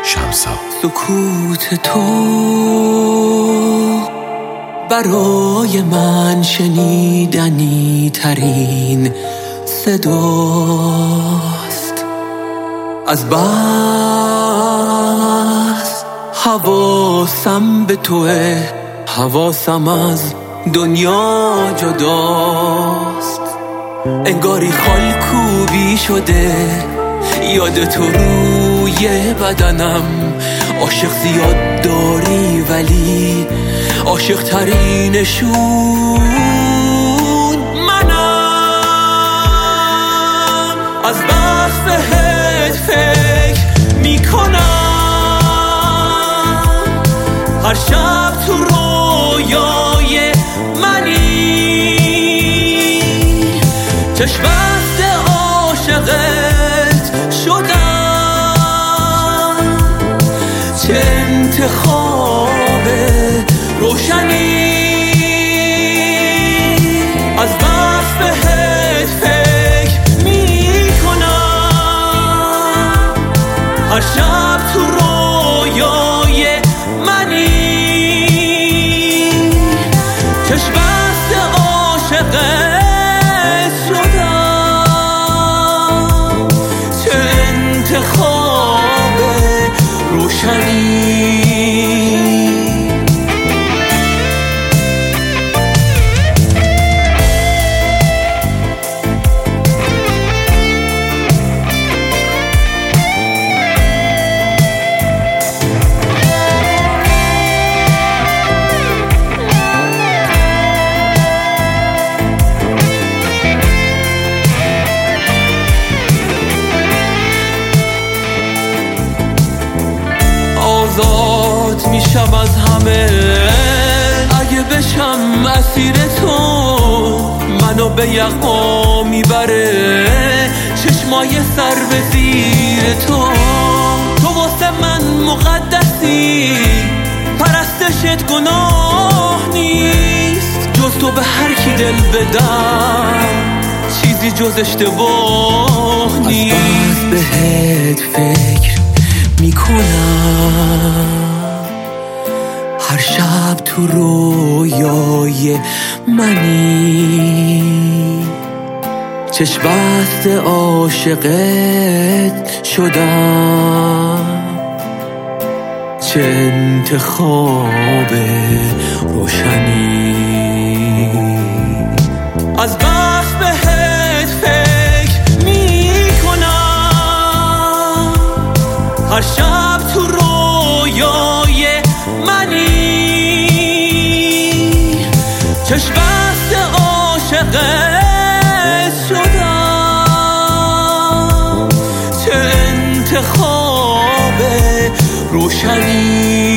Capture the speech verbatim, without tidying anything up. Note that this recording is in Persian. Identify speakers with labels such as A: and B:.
A: شمسا.
B: سکوت تو برای من شنیدنی ترین صداست. از بس حواسم به توه، حواسم از دنیا جداست. انگاری خالکوبی شده یاد تو روی بدنم. عاشق زیاد داری ولی عاشق ترینشون منم. از بس بهت فکر میکنم، هر شب تو رویای منی. چشم بسته عاشقت شدم، چه انتخاب روشنی. از بس بهت فکر میکنم، هر شب تو رویای منی. چشم بسته عاشقت شدم، چه انتخاب روشنی. آزاد میشم از همه اگه بشم اسیر تو. منو به یغما میبره چشمای سر به زیر تو. تو واسه من مقدسی، پرستشت گناه نیست. جز تو به هر کی دل بدم چیزی جز اشتباه نیست. از بس بهت فکر میکنم، هر شب تو رویای منی. چشم بسته عاشقت شدم، چه انتخاب روشنی. از بس بهت فکر میکنم، هر شب تو رویای منی. چشم بسته عاشقت شدم، چه انتخاب روشنی.